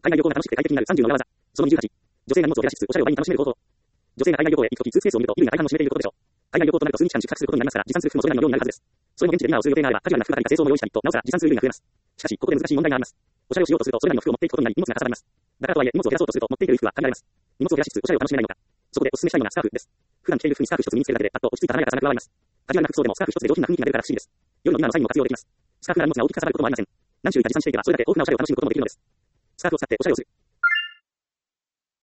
海外旅行が楽しくて快適になる30の裏技。その28。女性が荷物を減らしつつ、おしゃれを倍に楽しめる行動。女性が海外旅行へ行くとき、スーツケースを見ると、衣類が大半を占めていることでしょう。海外旅行となると数日間宿泊することになりますから、持参する服もそれなりの量になるはずです。それも現地でディナーをする予定があれば、カジュアルな服係が清掃も用意したりと、なおさら持参する衣類が増えます。しかし、ここで難しい問題があります。おしゃれをしようとすると、それなりの服を持っていくことになり、荷物がかさばります。だからとはいえ、荷物を減らそうとすると、持っていける服は限られます。荷物を減らしつつ、おしゃれを楽しめないのか。そこでお勧めしたいのがスカーフです。普段着ている服にスカーフ一つ身につけるだけで、パッと落ち着いた華やかさが加わります。カジュアルな服装でもスカーフ一つで上品な雰囲気が出るから不思議です。夜のディナーの際にも活用できます。スカーフなら荷物が大きくかさばることもありません。何種類か持参していけば、それだけ大きなおしゃれを楽しむこともできるのです。スカーフを使っておしゃれをする。